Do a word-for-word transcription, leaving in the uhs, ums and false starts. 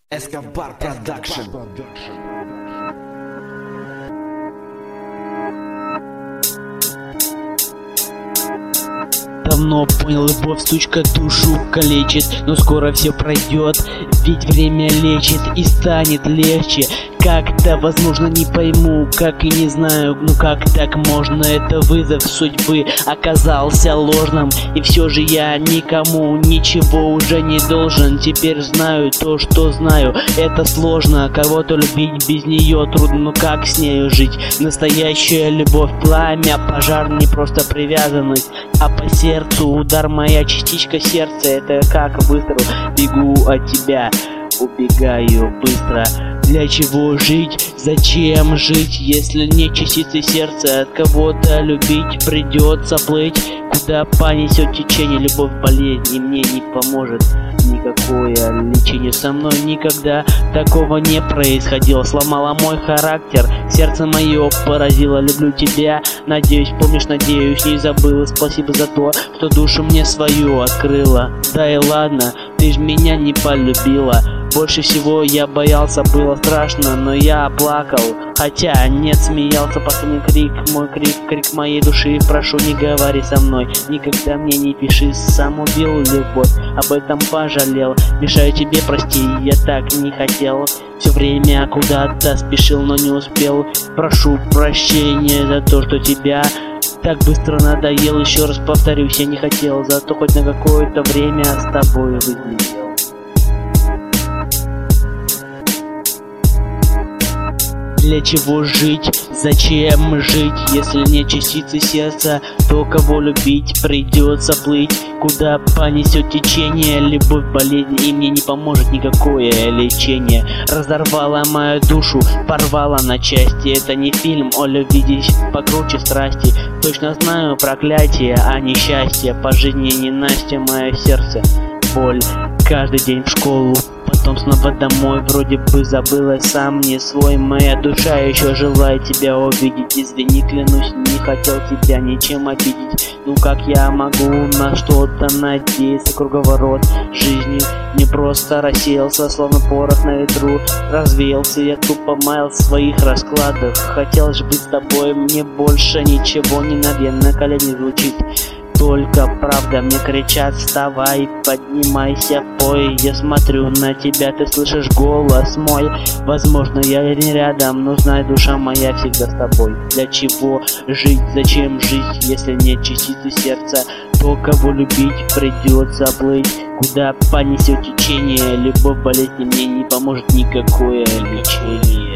Эскобар Продакшн. Давно понял, любовь, сучка, душу калечит, но скоро все пройдет, ведь время лечит и станет легче. Как-то, возможно, не пойму, как и не знаю, ну как так можно, это вызов судьбы оказался ложным. И все же я никому ничего уже не должен, теперь знаю то, что знаю, это сложно. Кого-то любить без нее трудно, но как с нею жить? Настоящая любовь, пламя, пожар, не просто привязанность, а по сердцу удар, моя частичка сердца. Это как выстрел, бегу от тебя, убегаю быстро. Для чего жить? Зачем жить, если не частицы сердца? От кого-то любить придется плыть, куда понесет течение. Любовь болезнь, и мне не поможет никакое лечение. Со мной никогда такого не происходило. Сломала мой характер, сердце мое поразило. Люблю тебя, надеюсь, помнишь, надеюсь, не забыла. Спасибо за то, что душу мне свою открыла. Да и ладно, ты ж меня не полюбила. Больше всего я боялся, было страшно, но я плакал, хотя нет, смеялся. Последний крик, мой крик, крик моей души. Прошу, не говори со мной, никогда мне не пиши. Сам убил любовь, об этом пожалел. Мешаю тебе, прости, я так не хотел. Все время куда-то спешил, но не успел. Прошу прощения за то, что тебя так быстро надоел. Еще раз повторюсь, я не хотел, зато хоть на какое-то время с тобой выглядел. Для чего жить? Зачем жить? Если нет частицы сердца, то кого любить придется плыть, куда понесет течение. Любовь болезнь, и мне не поможет никакое лечение. Разорвала мою душу, порвала на части. Это не фильм о любви, здесь покруче страсти. Точно знаю проклятие, а не счастье. По жизни ненастье, мое сердце боль. Каждый день в школу, потом снова домой. Вроде бы забыла, сам не свой. Моя душа еще желает тебя увидеть. Извини, клянусь, не хотел тебя ничем обидеть. Ну как я могу на что-то надеяться? Круговорот жизни не просто рассеялся, словно порох на ветру развеялся. Я тупо маял в своих раскладах. Хотелось быть с тобой, мне больше ничего не надо. Я на колени звучит только правда, мне кричат: вставай, поднимайся, пой. Я смотрю на тебя, ты слышишь голос мой. Возможно, я не рядом, но знай, душа моя всегда с тобой. Для чего жить, зачем жить, если нет частицы сердца? То, кого любить придется плыть, куда понесет течение. Любовь болезнь, мне не поможет никакое лечение.